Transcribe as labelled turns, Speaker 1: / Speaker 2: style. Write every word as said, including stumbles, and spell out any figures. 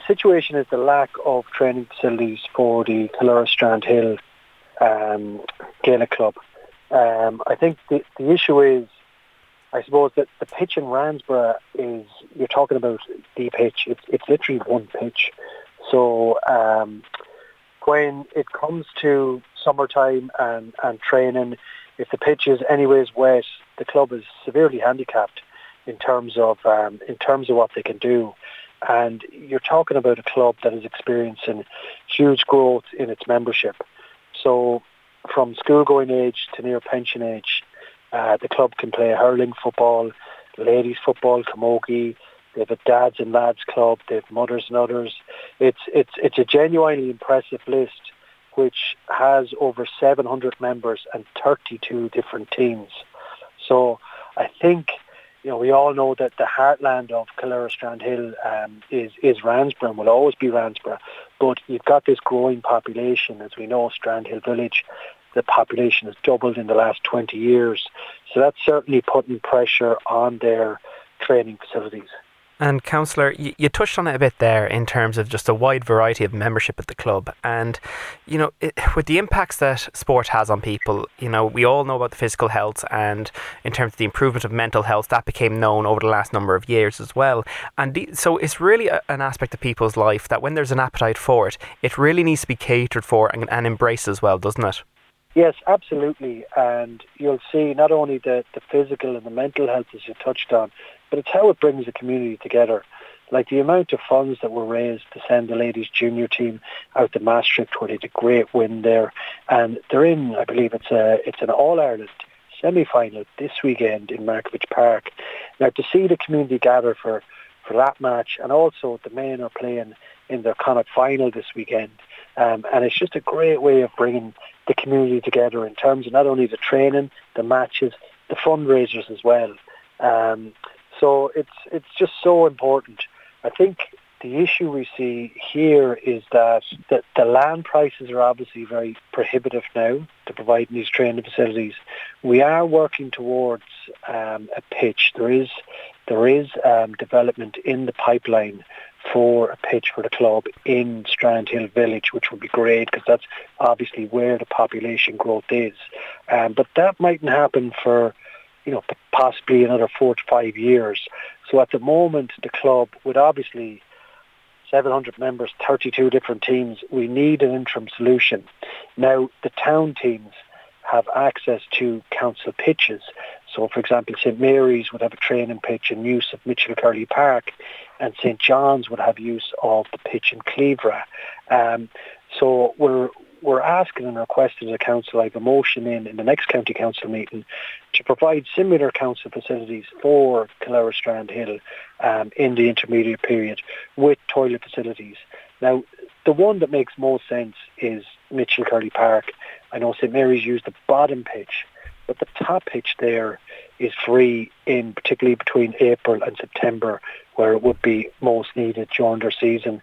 Speaker 1: situation is the lack of training facilities for the Killera Strandhill um, Gaelic Club. Um, I think the, the issue is, I suppose, that the pitch in Ransborough is, you're talking about the pitch, it's, it's literally one pitch. So um, when it comes to summertime and, and training, if the pitch is anyways wet, the club is severely handicapped in terms of um, in terms of what they can do. And you're talking about a club that is experiencing huge growth in its membership. So from school-going age to near pension age, uh, the club can play hurling football, ladies football, camogie. They have a dads and lads club. They have mothers and others. It's it's it's a genuinely impressive list, which has over seven hundred members and thirty-two different teams. So I think, you know, we all know that the heartland of Killera Strandhill um, is, is Ransborough and will always be Ransborough. But you've got this growing population. As we know, Strandhill Village, the population has doubled in the last twenty years. So that's certainly putting pressure on their training facilities.
Speaker 2: And Councillor, you, you touched on it a bit there in terms of just a wide variety of membership at the club. And, you know, it, with the impacts that sport has on people, you know, we all know about the physical health, and in terms of the improvement of mental health, that became known over the last number of years as well. And the, so it's really a, an aspect of people's life that when there's an appetite for it, it really needs to be catered for and, and embraced as well, doesn't it?
Speaker 1: Yes, absolutely. And you'll see not only the, the physical and the mental health as you touched on, but it's how it brings the community together. Like the amount of funds that were raised to send the ladies junior team out to Maastricht, where they did a great win there. And they're in, I believe it's a it's an All-Ireland semi-final this weekend in Markievicz Park. Now to see the community gather for, for that match, and also the men are playing in their Connacht final this weekend. Um, and it's just a great way of bringing the community together in terms of not only the training, the matches, the fundraisers as well. Um, so it's it's just so important. I think the issue we see here is that the, the land prices are obviously very prohibitive now to provide these training facilities. We are working towards um, a pitch. There is there is um, development in the pipeline for a pitch for the club in Strandhill Village, which would be great because that's obviously where the population growth is. Um, but that mightn't happen for, you know, possibly another four to five years. So at the moment, the club, with obviously seven hundred members, thirty-two different teams, we need an interim solution. Now, the town teams have access to council pitches. So, for example, St Mary's would have a training pitch and use of Mitchell Curley Park, and St John's would have use of the pitch in Cleavera. Um, so we're we're asking and requesting as a council, I have a motion in, in the next county council meeting to provide similar council facilities for Killera Strandhill um, in the intermediate period with toilet facilities. Now, the one that makes most sense is Mitchell Curley Park. I know St Mary's used the bottom pitch, but the top pitch there is free in particularly between April and September, where it would be most needed during their season.